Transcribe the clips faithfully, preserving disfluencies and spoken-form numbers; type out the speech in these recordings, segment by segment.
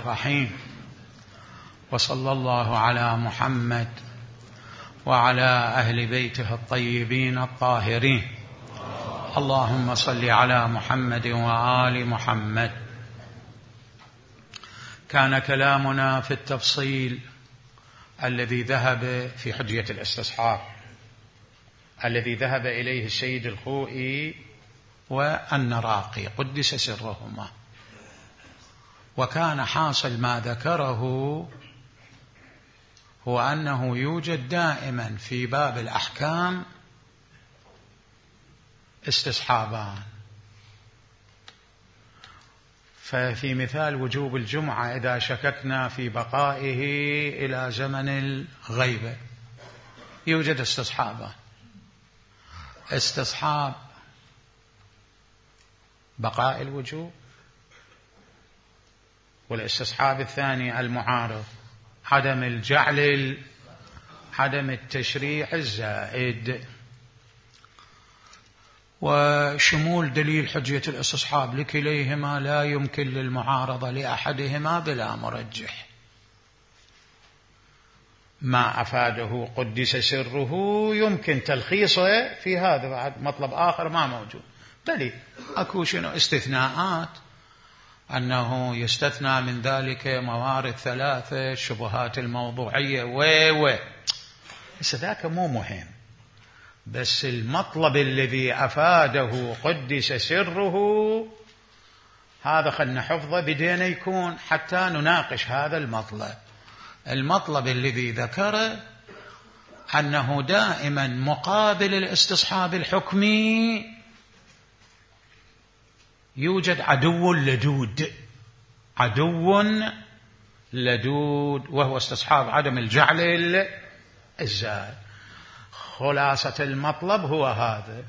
الرحيم، وصلى الله على محمد وعلى أهل بيته الطيبين الطاهرين. اللهم صل على محمد وآل محمد. كان كلامنا في التفصيل الذي ذهب في حجية الاستصحاب الذي ذهب إليه السيد الخوئي والنراقي قدس سرهما، وكان حاصل ما ذكره هو أنه يوجد دائما في باب الأحكام استصحابان. ففي مثال وجوب الجمعة إذا شككنا في بقائه إلى زمن الغيبة يوجد استصحابان: استصحاب بقاء الوجوب، والاستصحاب الثاني المعارض عدم الجعل عدم التشريع الزائد. وشمول دليل حجية الاستصحاب لكليهما لا يمكن للمعارضة لأحدهما بلا مرجح. ما أفاده قدس سره يمكن تلخيصه في هذا، بعد مطلب آخر ما موجود، بل أكو شنو استثناءات، أنه يستثنى من ذلك موارد ثلاثة، الشبهات الموضوعية و و بس ذاك مو مهم، بس المطلب الذي أفاده قدس سره هذا خلنا حفظه بدينا يكون حتى نناقش هذا المطلب. المطلب الذي ذكره أنه دائما مقابل الاستصحاب الحكمي يوجد عدو لدود، عدو لدود وهو استصحاب عدم الجعل الزائد. خلاصة المطلب هو هذا.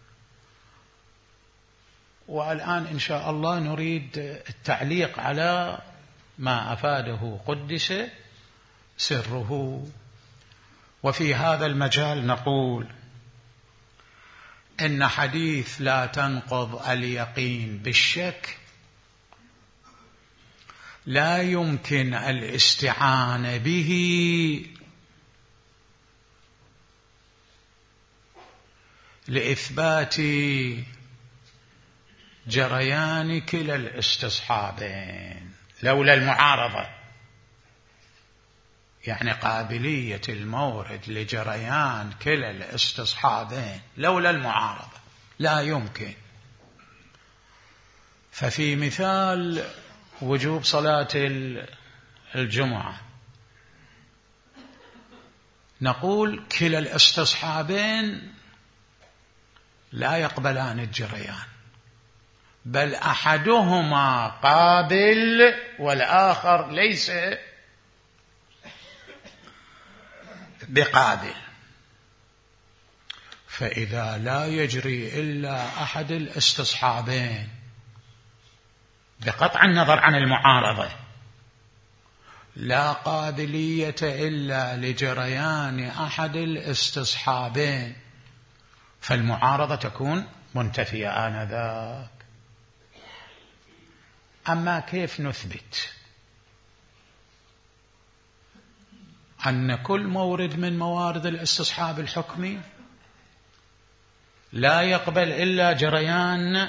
والآن إن شاء الله نريد التعليق على ما أفاده قدس سره. وفي هذا المجال نقول إن حديث لا تنقض اليقين بالشك لا يمكن الاستعانة به لإثبات جريان كلا الاستصحابين لولا المعارضة، يعني قابلية المورد لجريان كلا الاستصحابين لولا المعارضة لا يمكن. ففي مثال وجوب صلاة الجمعة نقول كلا الاستصحابين لا يقبلان الجريان، بل أحدهما قابل والآخر ليس بقابل. فإذا لا يجري إلا أحد الاستصحابين بقطع النظر عن المعارضة لا قابلية إلا لجريان أحد الاستصحابين، فالمعارضة تكون منتفية آنذاك. أما كيف نثبت أن كل مورد من موارد الاستصحاب الحكمي لا يقبل إلا جريان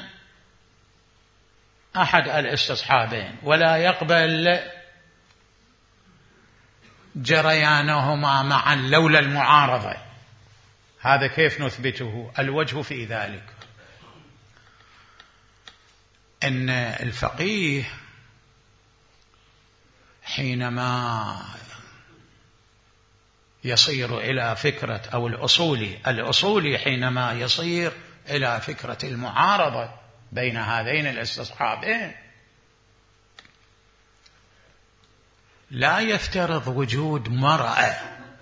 أحد الاستصحابين ولا يقبل جريانهما معا لولا المعارضة؟ هذا كيف نثبته؟ الوجه في ذلك أن الفقيه حينما يصير إلى فكرة أو الأصولي الأصولي حينما يصير إلى فكرة المعارضة بين هذين الاستصحابين لا يفترض وجود مرأة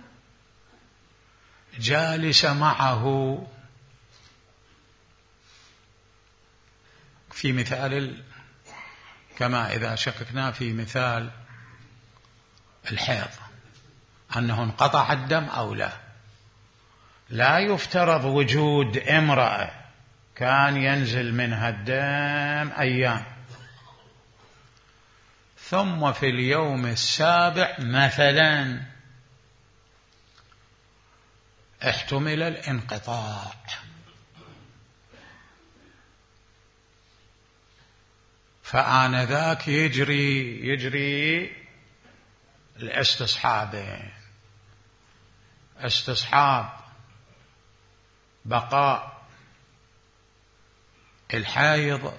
جالسة معه في مثال كما إذا شككنا في مثال الحيض أنه انقطع الدم أو لا، لا يفترض وجود امرأة كان ينزل منها الدم أيام ثم في اليوم السابع مثلا احتمل الانقطاع، فآنذاك يجري يجري الاستصحابين، استصحاب بقاء الحيض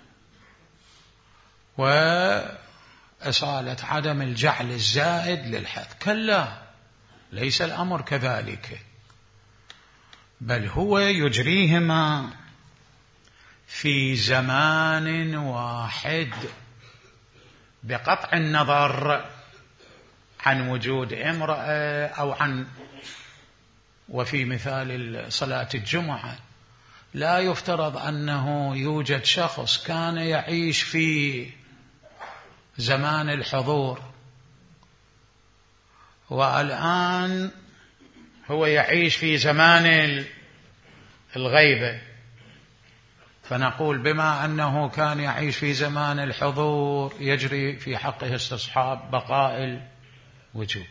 وإصالة عدم الجعل الزائد للحيض. كلا، ليس الأمر كذلك، بل هو يجريهما في زمان واحد بقطع النظر عن وجود امرأة أو عن، وفي مثال صلاة الجمعة لا يفترض أنه يوجد شخص كان يعيش في زمان الحضور والآن هو يعيش في زمان الغيبة، فنقول بما أنه كان يعيش في زمان الحضور يجري في حقه استصحاب بقاء الوجوب،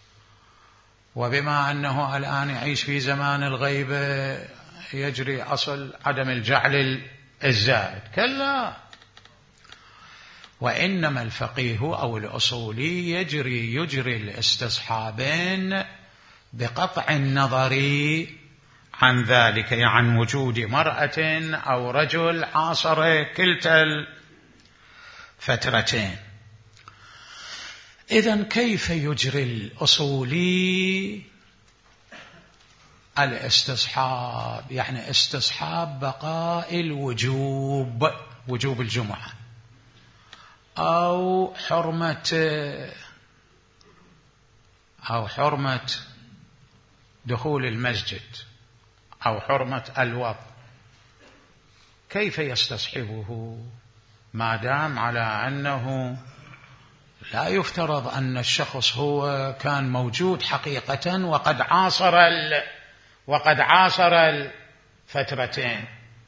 وبما أنه الآن يعيش في زمان الغيبة يجري أصل عدم الجعل الزائد. كلا، وإنما الفقيه أو الأصولي يجري يجري الاستصحابين بقطع النظر عن ذلك، يعني عن وجود مرأة أو رجل عاصر كلتا الفترتين. إذن كيف يجري الأصولي الاستصحاب؟ يعني استصحاب بقاء الوجوب، وجوب الجمعة أو حرمة أو حرمة دخول المسجد أو حرمة الوضوء. كيف يستصحبه ما دام على أنه لا يفترض أن الشخص هو كان موجود حقيقة وقد عاصر ال وقد عاصر الفترتين؟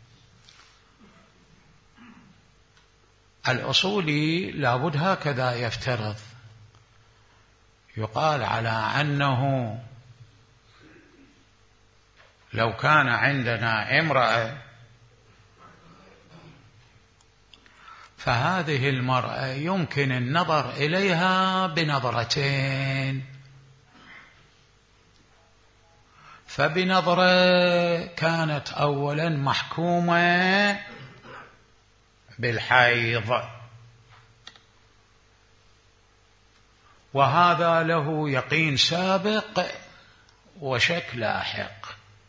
الأصولي لابد هكذا يفترض، يقال على أنه لو كان عندنا امرأة فهذه المرأة يمكن النظر إليها بنظرتين، فبنظرة كانت أولا محكومة بالحيض وهذا له يقين سابق وشك لاحق،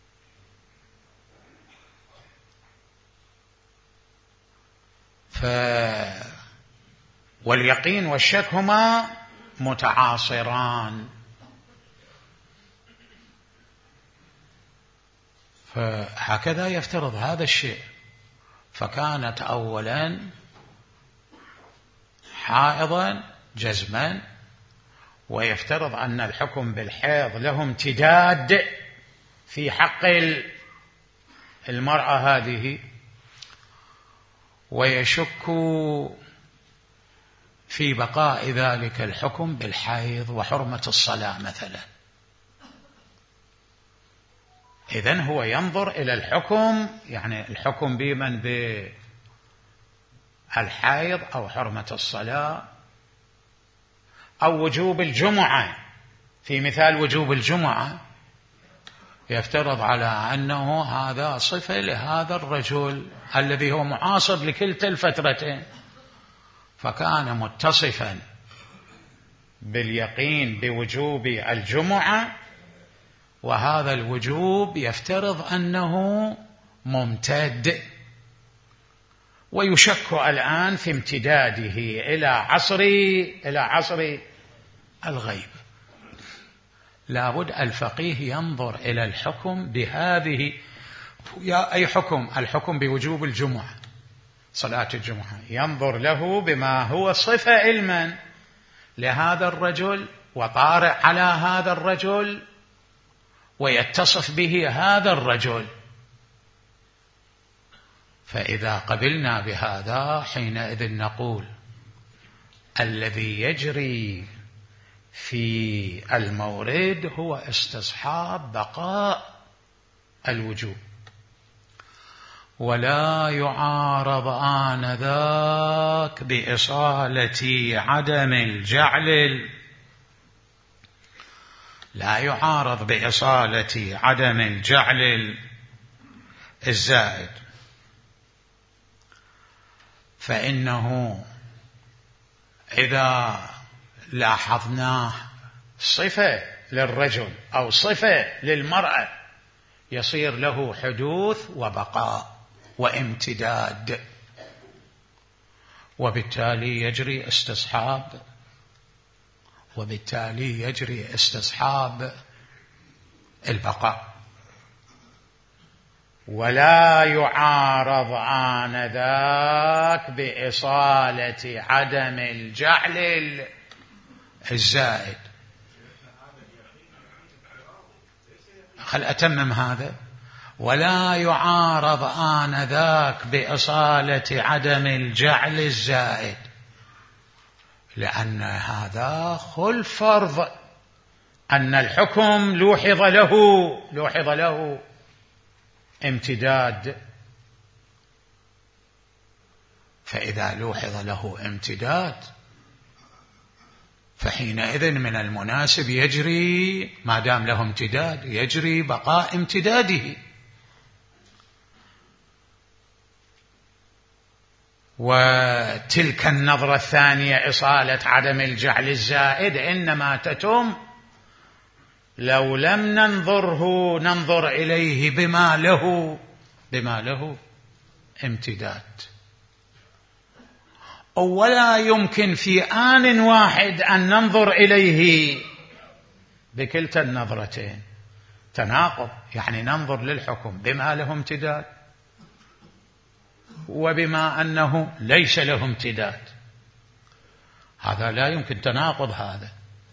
ف واليقين والشك هما متعاصران، فهكذا يفترض هذا الشيء. فكانت أولا حائضا جزما، ويفترض أن الحكم بالحيض له امتداد في حق المرأة هذه، ويشك في بقاء ذلك الحكم بالحيض وحرمة الصلاة مثلا. إذن هو ينظر إلى الحكم، يعني الحكم بمن بالحيض أو حرمة الصلاة أو وجوب الجمعة. في مثال وجوب الجمعة يفترض على أنه هذا صفة لهذا الرجل الذي هو معاصر لكلتا الفترتين، فكان متصفا باليقين بوجوب الجمعة، وهذا الوجوب يفترض أنه ممتد، ويشك الآن في امتداده إلى عصر إلى عصر الغيب. لابد الفقيه ينظر إلى الحكم بهذه، يا أي حكم؟ الحكم بوجوب الجمعة، صلاة الجمعة، ينظر له بما هو صفة علما لهذا الرجل وطارئ على هذا الرجل ويتصف به هذا الرجل. فإذا قبلنا بهذا حينئذ نقول الذي يجري في المورد هو استصحاب بقاء الوجوب، ولا يعارض آنذاك بإصالة عدم الجعل، لا يعارض بإصالة عدم الجعل الزائد، فإنه إذا لاحظناه صفة للرجل أو صفة للمرأة يصير له حدوث وبقاء وامتداد، وبالتالي يجري استصحاب وبالتالي يجري استصحاب البقاء، ولا يعارض آنذاك بإصالة عدم الجعل الزائد. خل أتمم هذا. ولا يعارض آنذاك بإصالة عدم الجعل الزائد، لأن هذا خلف فرض أن الحكم لوحظ له لوحظ له امتداد، فإذا لوحظ له امتداد فحينئذ من المناسب يجري، ما دام له امتداد يجري بقاء امتداده. وتلك النظرة الثانية إصالة عدم الجعل الزائد إنما تتم لو لم ننظره ننظر إليه بما له بما له امتداد، ولا يمكن في آن واحد أن ننظر إليه بكلتا النظرتين، تناقض، يعني ننظر للحكم بما له امتداد وبما أنه ليس له امتداد، هذا لا يمكن تناقض هذا.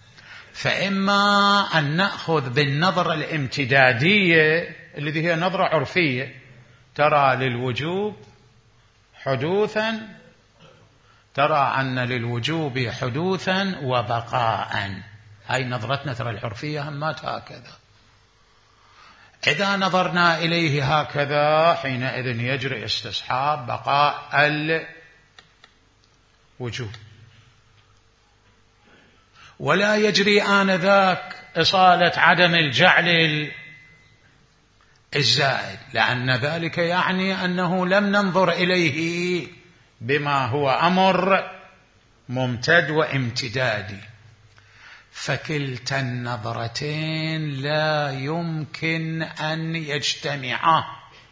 فإما أن نأخذ بالنظرة الامتدادية التي هي نظرة عرفية ترى للوجوب حدوثا، ترى أن للوجوب حدوثا وبقاء، هاي نظرتنا ترى العرفية همات هكذا. إذا نظرنا إليه هكذا حينئذ يجري استصحاب بقاء الوجوب، ولا يجري آنذاك إصالة عدم الجعل الزائد، لأن ذلك يعني أنه لم ننظر إليه بما هو أمر ممتد وامتدادي، فكلتا النظرتين لا يمكن أن يجتمعا،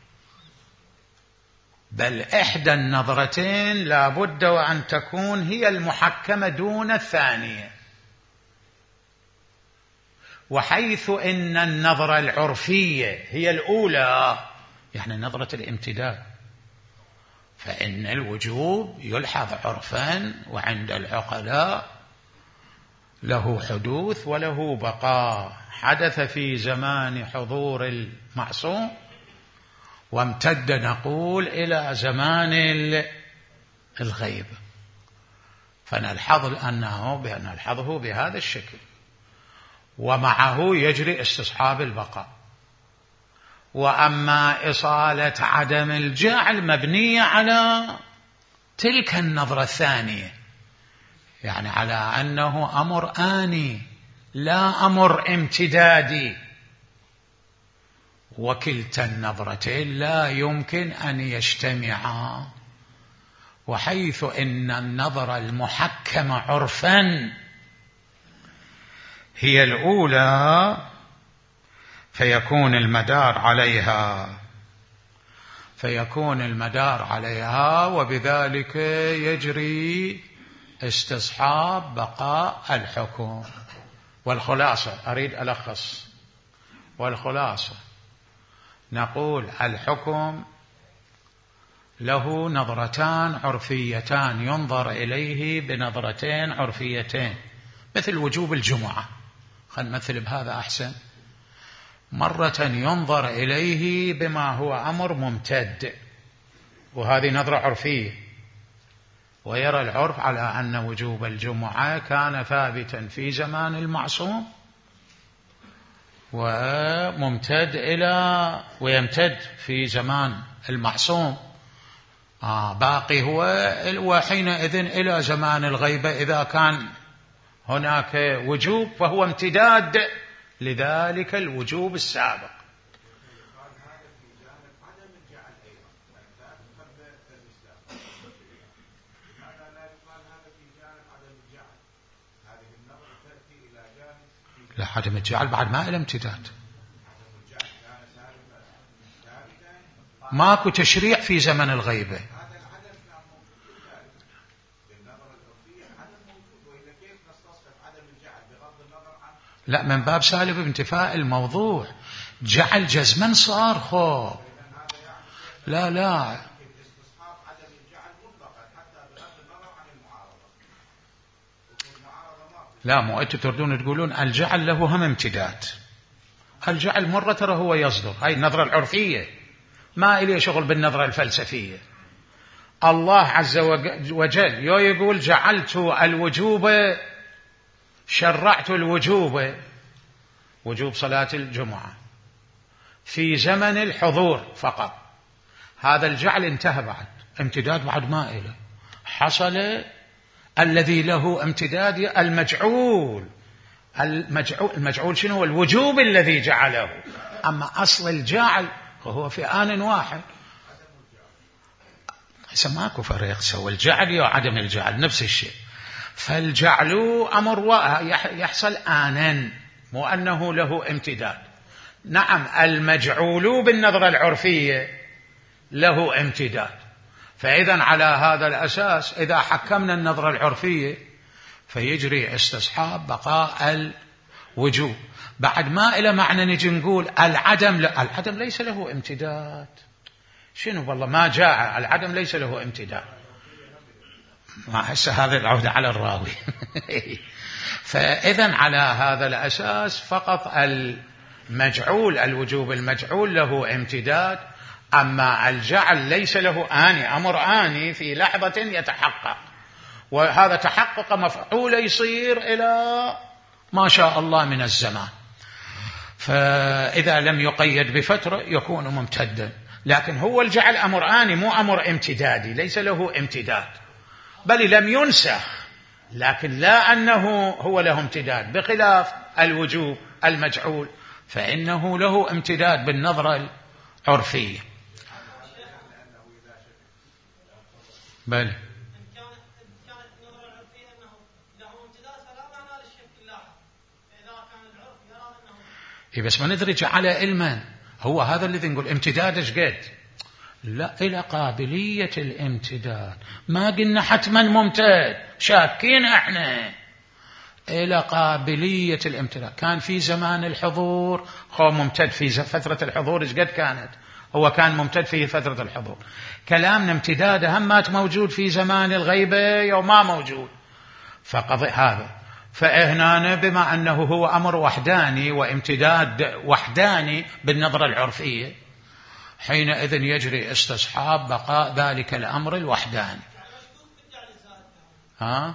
بل إحدى النظرتين لا بد وأن تكون هي المحكمة دون الثانية. وحيث إن النظرة العرفية هي الأولى، يعني نظرة الامتداد، فإن الوجوب يلحظ عرفا وعند العقلاء له حدوث وله بقاء، حدث في زمان حضور المعصوم وامتد نقول إلى زمان الغيب، فنلحظ أنه نلحظه بهذا الشكل، ومعه يجري استصحاب البقاء. وأما إصالة عدم الجعل مبنية على تلك النظرة الثانية، يعني على أنه أمر آني لا أمر امتدادي، وكلتا النظرتين لا يمكن أن يجتمعا. وحيث إن النظرة المحكمة عرفا هي الأولى فيكون المدار عليها فيكون المدار عليها وبذلك يجري استصحاب بقاء الحكم. والخلاصة، أريد ألخص، والخلاصة نقول الحكم له نظرتان عرفيتان ينظر إليه بنظرتين عرفيتين، مثل وجوب الجمعة، خلينا نمثل بهذا أحسن. مرة ينظر إليه بما هو أمر ممتد، وهذه نظرة عرفية، ويرى العرف على أن وجوب الجمعة كان ثابتا في زمان المعصوم وممتد إلى ويمتد في زمان المعصوم آه باقي هو وحينئذ إلى زمان الغيبة إذا كان هناك وجوب فهو امتداد لذلك الوجوب السابق. لا عدم الجعل بعد ما إلى امتداد، ماكو تشريع في زمن الغيبة. لا من باب سالب انتفاء الموضوع، جعل جزما صار خو لا لا لا مو أنتم تردون تقولون الجعل له هم امتداد. الجعل مرة ترى هو يصدر، هاي النظرة العرفية، ما إليه شغل بالنظرة الفلسفية. الله عز وجل يو يقول جعلت الوجوب، شرعت الوجوب، وجوب صلاة الجمعة في زمن الحضور فقط، هذا الجعل انتهى بعد امتداد بعد ما إله حصل الذي له امتداد المجعول. المجعول, المجعول شنو هو؟ الوجوب الذي جعله. أما أصل الجعل وهو في آن واحد ماكو فرق سوى الجعل وعدم الجعل نفس الشيء. فالجعل أمر يحصل آنا مو أنه له امتداد. نعم المجعول بالنظرة العرفية له امتداد. فإذا على هذا الأساس إذا حكمنا النظرة العرفية فيجري استصحاب بقاء الوجوب. بعد ما إلى معنى نجي نقول العدم، لا العدم ليس له امتداد. شنو والله ما جاء العدم ليس له امتداد، ما هسه هذا العودة على الراوي. فإذا على هذا الأساس فقط المجعول الوجوب المجعول له امتداد، أما الجعل ليس له آني، أمر آني في لحظة يتحقق، وهذا تحقق مفعول يصير إلى ما شاء الله من الزمان. فإذا لم يقيد بفترة يكون ممتدا. لكن هو الجعل أمر آني مو أمر امتدادي، ليس له امتداد، بل لم ينسخ، لكن لا أنه هو له امتداد، بخلاف الوجوب المجعول فإنه له امتداد بالنظرة العرفية. بل إيه بس ما ندرج على علما، هو هذا الذي نقول امتداد ايش قد؟ لا إلى قابلية الامتداد، ما قلنا حتما ممتد، شاكين احنا إلى قابلية الامتداد. كان في زمان الحضور هو ممتد في فترة الحضور ايش قد كانت؟ هو كان ممتد في فترة الحضور. كلامنا امتداد همات موجود في زمان الغيبة يوم ما موجود، فقضي هذا. فإهنا بما أنه هو أمر وحداني وامتداد وحداني بالنظرة العرفية، حينئذ يجري استصحاب بقاء ذلك الأمر الوحداني. ها؟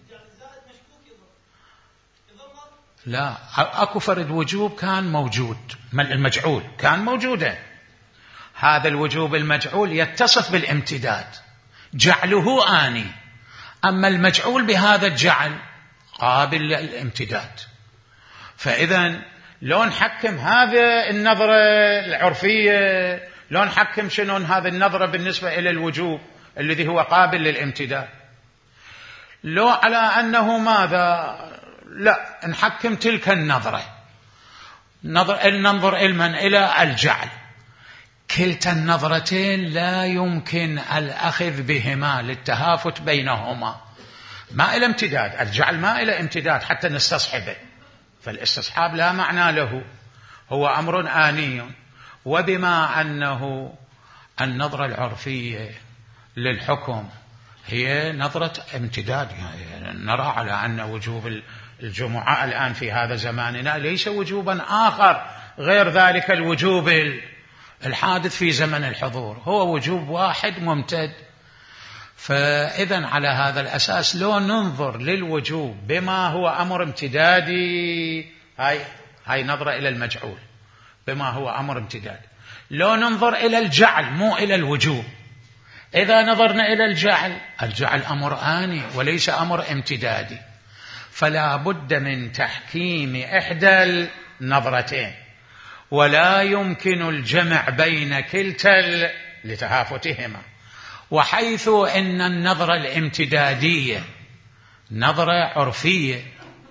لا أكو فرد وجوب كان موجود، المجعول كان موجودا، هذا الوجوب المجعول يتصف بالامتداد، جعله آني. أما المجعول بهذا الجعل قابل للامتداد. فإذا لو نحكم هذا النظرة العرفية، لو نحكم شنو هذا النظرة بالنسبة إلى الوجوب الذي هو قابل للامتداد، لو على أنه ماذا، لا نحكم تلك النظرة، نظر ننظر علما إلى الجعل. كلتا النظرتين لا يمكن الأخذ بهما للتهافت بينهما، ما إلى امتداد، الجعل ما إلى امتداد حتى نستصحبه، فالاستصحاب لا معنى له، هو أمر آني. وبما أنه النظرة العرفية للحكم هي نظرة امتداد، يعني نرى على أن وجوب الجمعة الآن في هذا زماننا ليس وجوبا آخر غير ذلك الوجوب الحادث في زمن الحضور، هو وجوب واحد ممتد. فإذا على هذا الأساس لو ننظر للوجوب بما هو أمر امتدادي، هاي هاي نظرة إلى المجعول بما هو أمر امتدادي، لو ننظر إلى الجعل مو إلى الوجوب. إذا نظرنا إلى الجعل، الجعل أمر آني وليس أمر امتدادي، فلا بد من تحكيم إحدى النظرتين، ولا يمكن الجمع بين كلتا لتهافتهما. وحيث أن النظرة الامتدادية نظرة عرفية،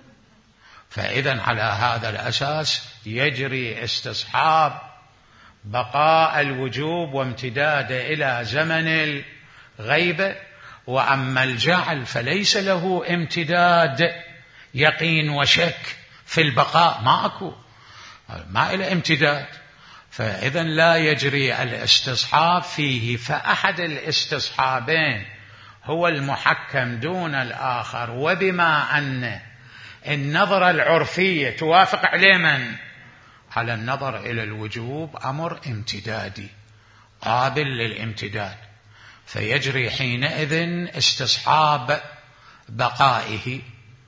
فإذا على هذا الأساس يجري استصحاب بقاء الوجوب وامتداده إلى زمن الغيبة. وأما الجعل فليس له امتداد يقين وشك في البقاء، ما أكو ما إلى امتداد، فإذا لا يجري الاستصحاب فيه. فأحد الاستصحابين هو المحكم دون الآخر. وبما أن النظرة العرفية توافق عليه من؟ على النظر إلى الوجوب أمر امتدادي قابل للامتداد، فيجري حينئذ استصحاب بقائه.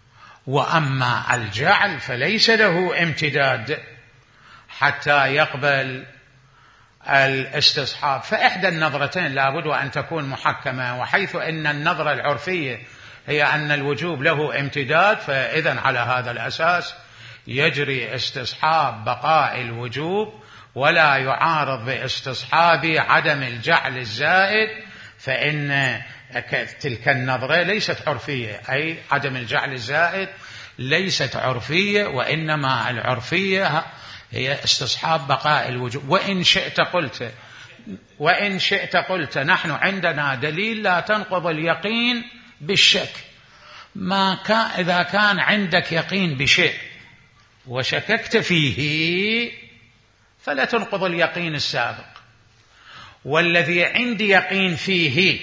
وأما الجعل فليس له امتداد حتى يقبل الاستصحاب. فإحدى النظرتين لابد أن تكون محكمة، وحيث أن النظرة العرفية هي أن الوجوب له امتداد، فإذا على هذا الأساس يجري استصحاب بقاء الوجوب ولا يعارض باستصحاب عدم الجعل الزائد، فإن تلك النظرة ليست عرفية، أي عدم الجعل الزائد ليست عرفية، وإنما العرفية هي استصحاب بقاء الوجوب. وإن شئت قلت وإن شئت قلت نحن عندنا دليل لا تنقض اليقين بالشك. ما كان إذا كان عندك يقين بشيء وشككت فيه فلا تنقض اليقين السابق، والذي عندي يقين فيه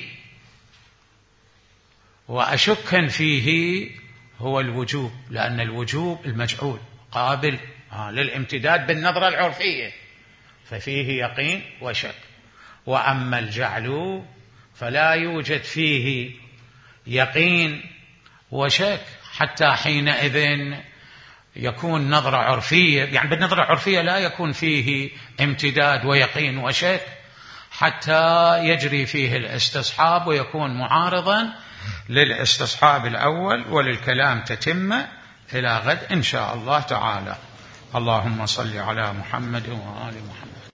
وأشك فيه هو الوجوب، لأن الوجوب المجعول قابل للامتداد بالنظرة العرفية، ففيه يقين وشك. وأما الجعل فلا يوجد فيه يقين وشك حتى حينئذ يكون نظرة عرفية، يعني بالنظرة العرفية لا يكون فيه امتداد ويقين وشك حتى يجري فيه الاستصحاب ويكون معارضا للاستصحاب الأول. وللكلام تتمة إلى غد إن شاء الله تعالى. اللهم صل على محمد وآل محمد.